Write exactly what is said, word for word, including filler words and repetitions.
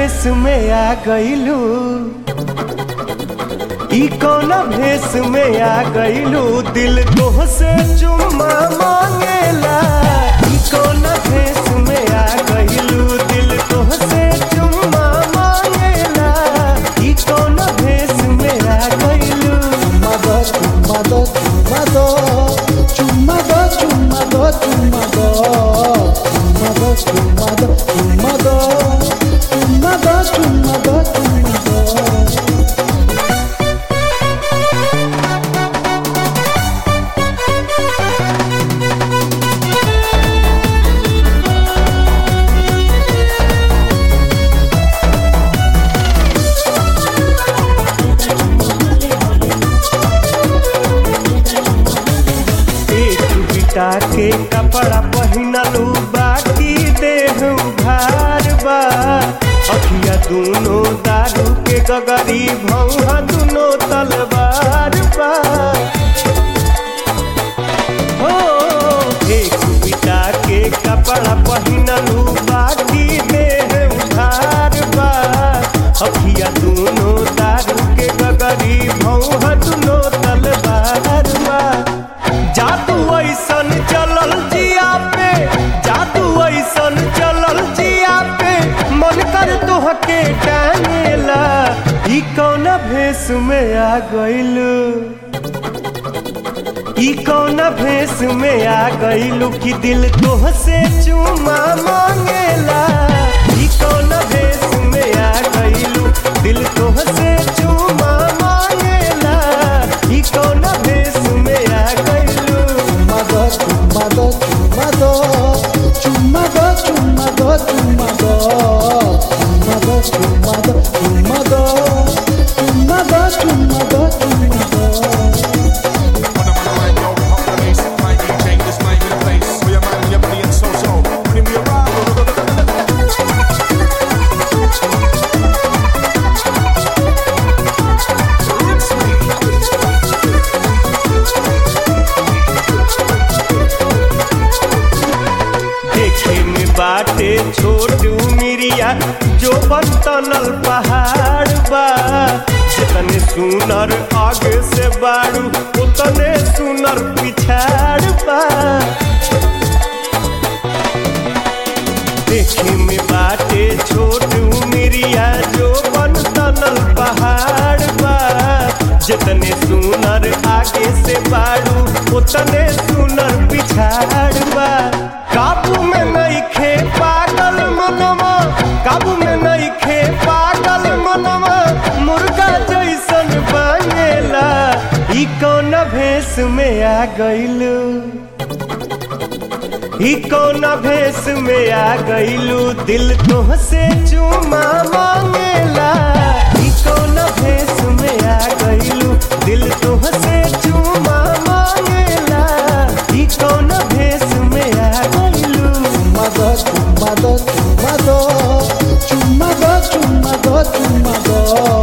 भेष में आ गइलू, ई कौन भेष में आ गइलू, दिल तोहसे चुम्मा मांगेला। ई कौन भेष में आ गइलू, दिल तोहसे चुम्मा मांगेला। ई कौन भेष में आ गइलू। चुम्मा दो चुम्मा दो चुम्मा दो चुम्मा दो चुम्मा दो चुम्मा दो चुम्मा दो चुम्मा दो चुम्मा दो चुम्मा दो चुम्मा दो। के कपड़ा पहिनलू बाकी देह उघार बा, अखिया दूनो दारू के गगरी भौहा दूनो तलवार बा। हो एक बिटा के कपड़ा पहिनलू बाकी देह उघार बा, अखिया दूनो दारू के गगरी भौहा दूनो तलवार बा। जादू ऐसन चलल जिया पे, जादू ऐसन चलल जिया पे, मन कर तोहके टांगेला। ई कौन भेष में आ गइलू, ई कौन भेष में आ गइलू, कि दिल तोहसे चुम्मा मांगेला। ई कौन भेष में आ गइलू, दिल तोहसे चुम्मा मांगेला। ई कौन भेष में आ गइलू। चुम्मा दो चुम्मा दो चुम्मा दो चुम्मा दो चुम्मा दो चुम्मा दो चुम्मा दो चुम्मा दो चुम्मा दो चुम्मा दो चुम्मा दो। बाटे छोटू मिरिया जो बनतनल पहाड़ बा, जितने सुनर आगे से बाड़ू उतने सुनर पिछाड़ बा। देखे में बाटे छोटू मिरिया जो बनतनल पहाड़ बा, जितने सुनर आगे से बाड़ू उतने सुनर पिछाड़ बा। काबू में नहीं खे पागल मनवा, काबू में नहीं खे पागल मनवा, मुर्गा जैसन बनेला। ई कौन भेष में आ गइलू, ई कौन भेष में आ गइलू, दिल तोहसे चुम्मा मांगेला। ई कौन भेष में आ गइलू, दिल तोहसे चुम्मा मांगेला। ई कौन भेष में आ गइलू। चुम्मा दो चुम्मा दो चुम्मा दो चुम्मा दो चुम्मा दो चुम्मा दो।